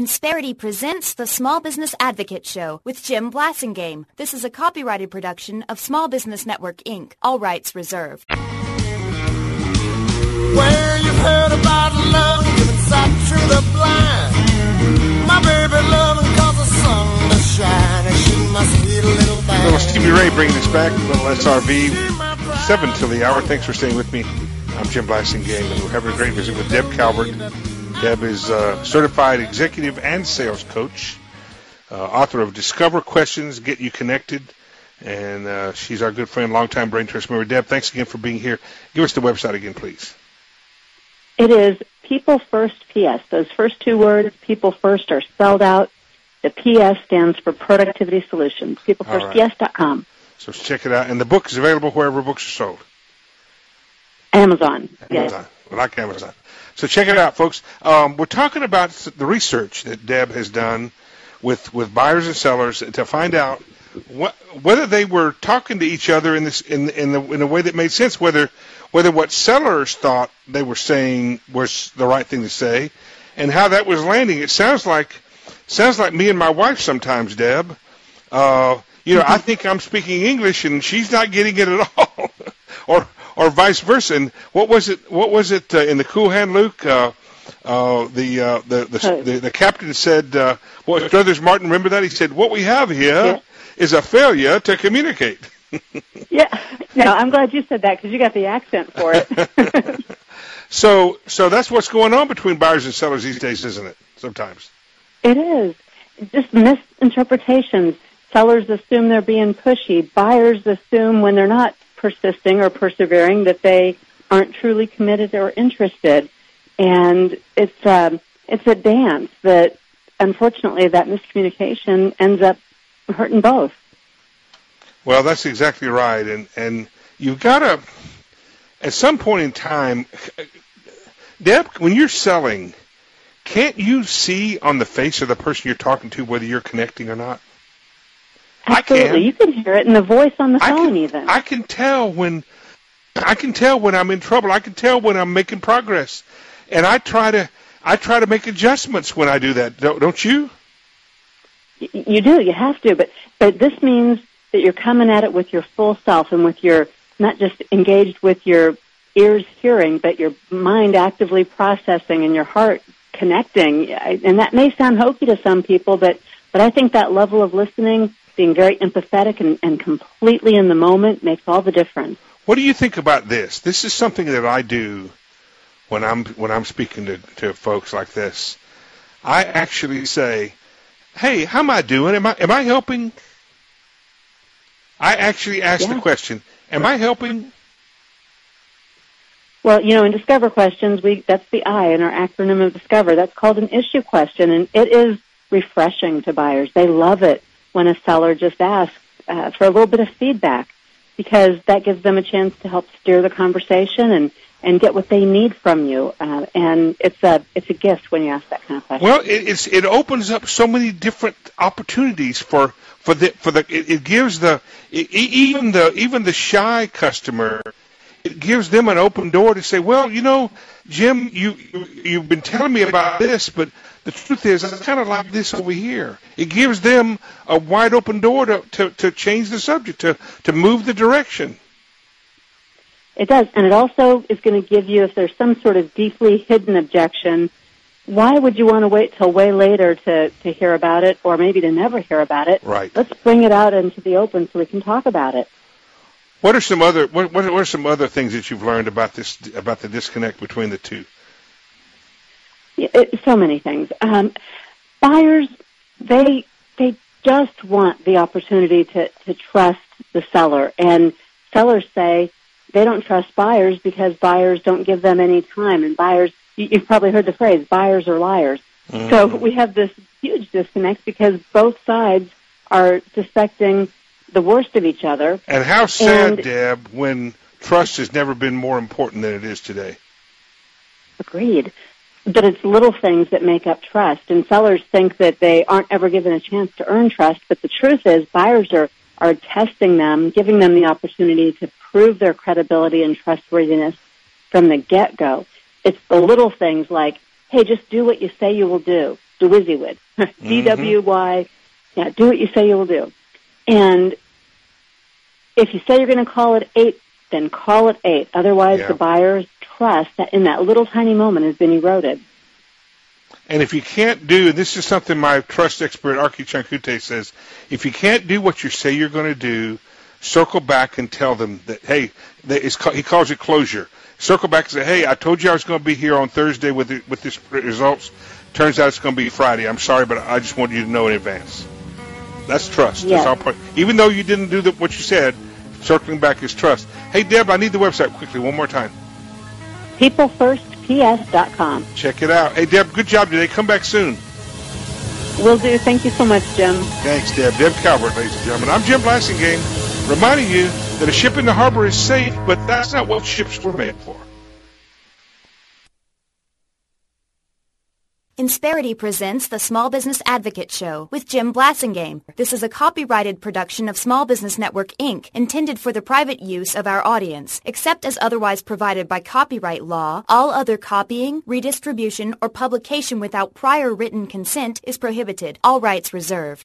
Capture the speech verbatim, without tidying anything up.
Insperity presents the Small Business Advocate Show with Jim Blasingame. This is a copyrighted production of Small Business Network, Incorporated. All rights reserved. Well, you've heard about love giving sight to the blind. My baby loving cause the sun to shine, and she must be a little bad. Little Stevie Ray bringing us back, little S R V, seven till the hour. Thanks for staying with me. I'm Jim Blasingame, and we're having a great visit with Deb Calvert. Deb is a certified executive and sales coach, uh, author of Discover Questions, Get You Connected, and uh, she's our good friend, longtime Brain Trust member. Deb, thanks again for being here. Give us the website again, please. It is People First P S. Those first two words, People First, are spelled out. The P S stands for Productivity Solutions, people first p s dot com. So check it out. And the book is available wherever books are sold. Amazon. Amazon. Yes. I like Amazon. So check it out, folks. Um, we're talking about the research that Deb has done with, with buyers and sellers to find out what, whether they were talking to each other in this in in, the, in a way that made sense, whether whether what sellers thought they were saying was the right thing to say, and how that was landing. It sounds like sounds like me and my wife sometimes, Deb. Uh, you know, I think I'm speaking English and she's not getting it at all, or or vice versa. And what was it? What was it uh, in the Cool Hand Luke? Uh, uh, the, uh, the, the the the captain said, uh, "What, Brothers Martin? Remember that?" He said, "What we have here yeah. is a failure to communicate." Yeah, no, I'm glad you said that because you got the accent for it. so, so that's what's going on between buyers and sellers these days, isn't it? Sometimes it is just misinterpretations. Sellers assume they're being pushy. Buyers assume when they're not persisting or persevering that they aren't truly committed or interested, and it's um, it's a dance that unfortunately that miscommunication ends up hurting both. Well, that's exactly right, and and you've got to at some point in time, Deb, when you're selling, can't you see on the face of the person you're talking to whether you're connecting or not? Absolutely. I can. You can hear it in the voice on the phone, I can, even. I can tell when I can tell when I'm in trouble. I can tell when I'm making progress, and I try to I try to make adjustments when I do that. Don't, don't you? You do. You have to. But but this means that you're coming at it with your full self and with your not just engaged with your ears hearing, but your mind actively processing and your heart connecting. And that may sound hokey to some people, but but I think that level of listening, being very empathetic and, and completely in the moment, makes all the difference. What do you think about this? This is something that I do when I'm when I'm speaking to, to folks like this. I actually say, "Hey, how am I doing? Am I am I helping?" I actually ask yeah. the question, "Am I helping?" Well, you know, in Discover Questions, we that's the I in our acronym of Discover. That's called an issue question, and it is refreshing to buyers. They love it when a seller just asks uh, for a little bit of feedback, because that gives them a chance to help steer the conversation and, and get what they need from you. Uh, and it's a it's a gift when you ask that kind of question. Well, it, it's it opens up so many different opportunities for for the for the it, it gives the it, even the even the shy customer. It gives them an open door to say, well, you know, Jim, you, you, you've been telling me about this, but the truth is I kind of like this over here. It gives them a wide open door to, to, to change the subject, to, to move the direction. It does, and it also is going to give you, if there's some sort of deeply hidden objection, why would you want to wait till way later to, to hear about it, or maybe to never hear about it? Right. Let's bring it out into the open so we can talk about it. What are some other what, what are some other things that you've learned about this about the disconnect between the two? Yeah, it, so many things. Um, buyers, they they just want the opportunity to, to trust the seller, and sellers say they don't trust buyers because buyers don't give them any time, and buyers, you, you've probably heard the phrase, buyers are liars. Mm-hmm. So we have this huge disconnect because both sides are suspecting the worst of each other. And how sad, and, Deb, when trust has never been more important than it is today. Agreed. But it's little things that make up trust. And sellers think that they aren't ever given a chance to earn trust. But the truth is buyers are, are testing them, giving them the opportunity to prove their credibility and trustworthiness from the get-go. It's the little things like, hey, just do what you say you will do. DWYD, D W Y, yeah, do what you say you will do. And if you say you're going to call it eight, then call it eight. Otherwise, yeah. the buyer's trust that in that little tiny moment has been eroded. And if you can't do, and this is something my trust expert, Arki Chankute, says, if you can't do what you say you're going to do, circle back and tell them that, hey, that is, he calls it closure. Circle back and say, hey, I told you I was going to be here on Thursday with the, with this results. Turns out it's going to be Friday. I'm sorry, but I just wanted you to know in advance. That's trust. Yes. That's all part. Even though you didn't do the, what you said, circling back is trust. Hey, Deb, I need the website quickly one more time. people first p s dot com. Check it out. Hey, Deb, good job today. Come back soon. Will do. Thank you so much, Jim. Thanks, Deb. Deb Calvert, ladies and gentlemen. I'm Jim Blasingame, reminding you that a ship in the harbor is safe, but that's not what ships were made for. Insperity presents the Small Business Advocate Show with Jim Blasingame. This is a copyrighted production of Small Business Network, Incorporated, intended for the private use of our audience. Except as otherwise provided by copyright law, all other copying, redistribution, or publication without prior written consent is prohibited. All rights reserved.